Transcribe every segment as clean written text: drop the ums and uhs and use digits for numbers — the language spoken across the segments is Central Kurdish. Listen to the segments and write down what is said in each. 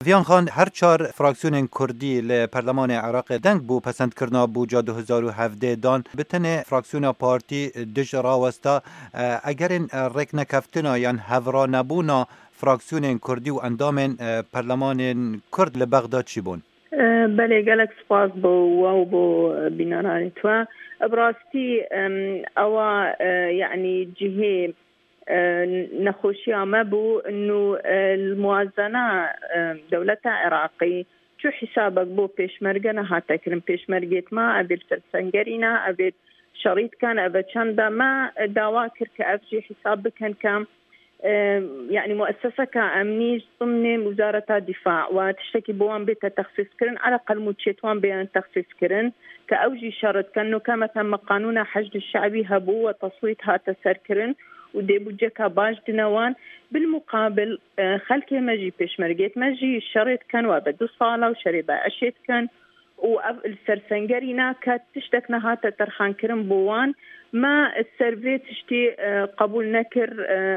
ویان خان هر چهار فراکسیون کردی لپارلمان عراق دنگ بو پسند کرنا بوجا 2017 دان بتنه فراکسیون پارتی دج راوستا اگر رک نکفتنا یان هورا نبونا فراکسیون کردی و اندام پارلمان کرد لبغداد چی بون؟ بله گلک سپاس بو بینارانی تو براستی او يعني جهه نخوشی ما بو انه الموازنه دولة عراقي شو حسابك بو پیشمرگه هاتا کرن پیشمرگیت ما ابي السنگرینا ابي شريط كان ابي چندا ما داواكر كافجي حسابك كان يعني مؤسسة كأمنية ضمن وزارة الدفاع وتشتكي بوان بيتا تخصيص كرن على الأقل متشيتوان بيان تخصيص كرن كأوجي شرط كأنه كما تم قانون حشد الشعبي هبو وتصويتها تسر كرن ودي بوجكا باج دنوان بالمقابل خلكي مجي بيشمرقيت مجي الشريط كان وابدو صالة وشريبا عشيت كان والسرسنجرينا كانت تشتكنا هاتا ترخان كرن بوان ما السيرفي تشتي قبول نكر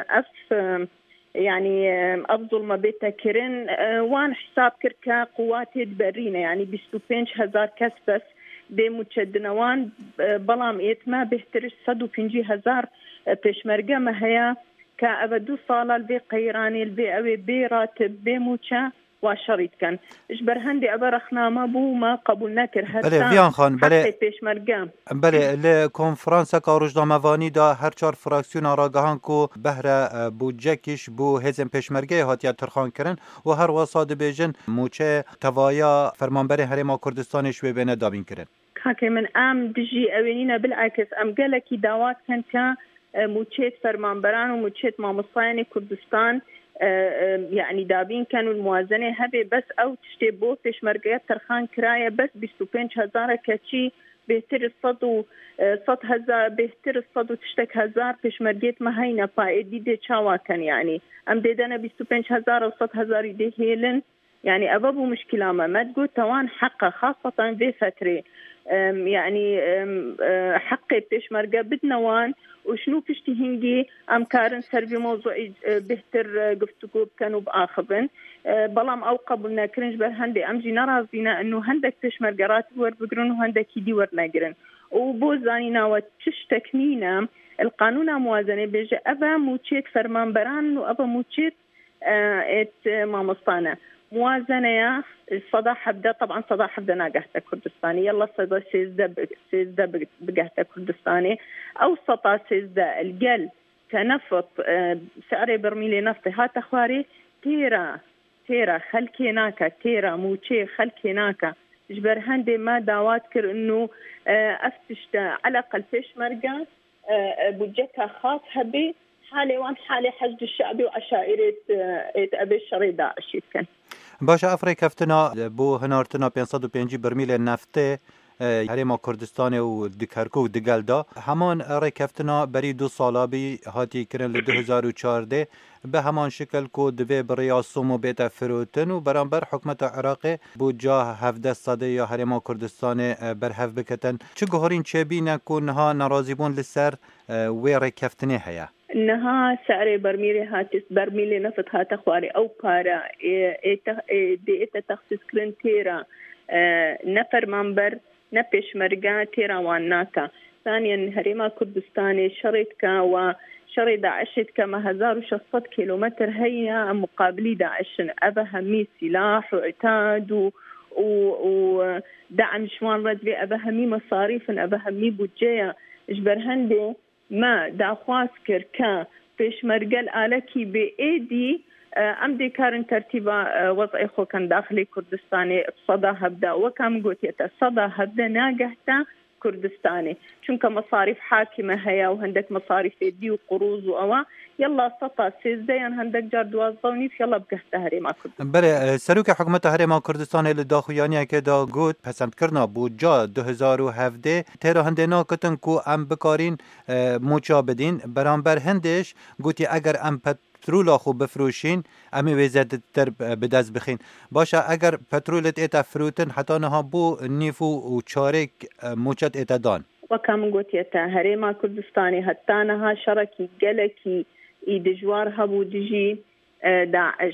يعني أفضل ما بيتا كرن وان حساب كركا قواتي دبرينا يعني بستوبينش هزار كس بس دي متشدنوان بلام إيتما بيهترش صدو بينجي هزار بيشمرقة ما هي كأبدو صالة البي قيراني البي أوي بي راتب بي موشا وشريط كان اجبر هندي ابرخنا ما بو ما قبولنا كر حتى بله ویان خان بله پیشمرگه بله لکنفرانس کا روزنامه‌وانی دا هر چهار فراکسیون آگاهان کو بهره بودجکش بو هزم پیشمرگه هاتیا ترخان کرن و هر وساد بیژن موچه توایا فرمانبر هرما کردستان شوی بین دابین کرن حكي من ام دجي اوينينا بالعكس ام قالكي دعوات كانت موچيت فرمانبران وموچيت مامصايني كردستان يعني دابين كانوا الموازنة هبه بس أو تشتبو پیشمرگه ترخان كراية بس 25,000 كاتشي بهتر الصدو صد هزار بهتر الصدو تشتك هزار پیشمرگه ما هينا فايدي دي چاوا كان يعني ام ديدانا 25,000 وصد هزار دي هيلن يعني أبابو مشكلة ما تقول توان حقه خاصة في فترة يعني حقي بيشمرقة بدنوان وشنو بيشتهنجي أم كارن سربي موضوع بهتر قفتقوب كانوا بآخبن بلام أو قبلنا كرنج برهندي أمجي نرازينا أنه هندك بيشمرقة راتب ور بقرن وهندك يدي ور نقرن وبوزانينا وتشتكنينا القانون موازنة بيجي أبا موتشيت فرمان بران وأبا موتشيت مامصانة موازنة الصدا حبدا طبعا صدا حبدا ناقهتا كردستاني يلا صدا سيزدا بقهتا كردستاني أو صدا سيزدا القل كنفط سعر برميلي نفطي هات أخواري تيرا خلكيناكا تيرا موشي خلكيناكا جبر هندي ما داوات كر إنه أفتشتا على الأقل فيش مرقا بوجكا خاص هبي حالي وان حالي حشد الشعبي وعشائرة أبي الشريدة أشيد كان باشه افریقا فتنا بو هنارتنا 505 برمیل نفته هرما کردستان و دکرکو و دگلدا همان رکفتنا بری 2 سالا بی هاتی کرن ل 2014 به همان شکل کو دوی بریا سومو بیت فروتن و برانبر حکومت عراق بو جا 17 ساده یا هرما کردستان برهف بکتن چه گهارین چه بینه کنها نرازیبون لسر و رکفتنه هیا انها سعر برميل نفط هات خواري او بارا دي تخصيص كرنتيرا نفر منبر نبش مرقا تيرا واناكا ثانيا هريما كردستاني شريتكا وشري داعشتكا ما 1600 كيلومتر هي مقابلي داعش ابا همي سلاح وعتاد ودعم شوان ردبي ابا همي مصاريف ابا همي بودجية اجبر هندي ما داخواس كركا فيش مرقل آلكي بإيدي أم دي كارن ترتيبا وضعي خو كان داخلي كردستاني صدا هبدا وكام قوتي صدا هبدا ناقهتا كردستاني چونك مصاريف حاكمة هيا وهندك مصاريف إيدي وقروض وأوا يلا سطا سيزديان هندك جار دوازدوني يلا بقهتا هريما كردستان بله سروك حكومة هريما كردستان لداخويانيا كدا قوت پسند کرنا بوجا 2017 تيرا هندنا كتن كو ام بكارين موچا بدين برانبر هندش قوتي اگر ام پترولا خو بفروشين امي وزد تر بدز بخين باشا اگر پترولت اتا فروتن حتى نها بو نيفو و چارك موچت اتا دان وكم قلت يتا هريما كردستاني هتانها شركي قلكي دجوار هبو دجي داعش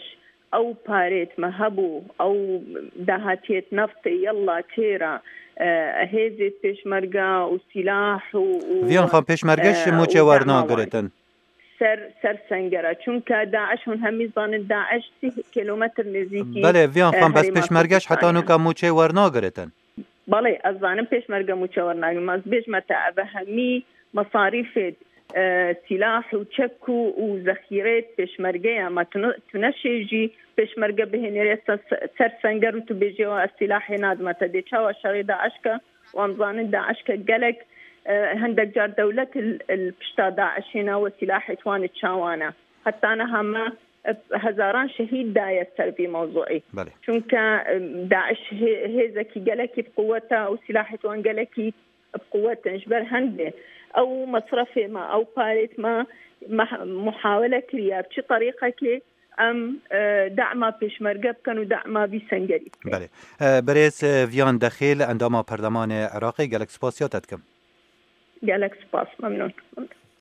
او پارێت مە هەبوو ئەو داهاتێت نەفتی یەڵا تێرە هێزێت پێشمەرگە و سیلاح و ڤیان خان پێشمەرگەش موچێ وەرناگرێتن سەر سەنگەرە چونکە داعش هون هەمی زانن داعش 30 کیلومتر نزیکی بەڵێ ڤیان خان بەس پێشمەرگەش هەتانوکە موچێ وەرناگرێتن بەڵێ ئەزانم پێشمەرگە موچە وەرناگرن مەس بێژمەتە بە هەمی مەصاریفێت سلاح و چەک و زەخیرێت پێشمەرگەیە ئەمە تونەشێژی پێشمەرگە بهێنێرێت سەر سەنگەر و تو بێژێەوە ئەسیلاحێ نادمەتە دێ چاوە شەڕێ داعشکە وامزانن داعشکە گەلک هەندێک جار دەولەت پشتا داعشێنە و سیلاحی توانێت چاوانە حتانە هەمە هزاران شهید دایە سەربی مەوزوعی چونکە داعش هێزەکی گەلەکی بقوەتە و سیلاحی توان گەلەکی بقوەتنش بەر هەندێ ئەو مەصرفێ ما ئەو پارێت ما محاولە کریە بچی طریقەکێ ئەم دعما پێشمەرگە بکەن و دعما بیسەنگەری بەرێز ڤیان دەخێل ئەنداما پەرلەمانی عێراقی گەلک سپاسیاتت کەم گەلک سپاس مەمنون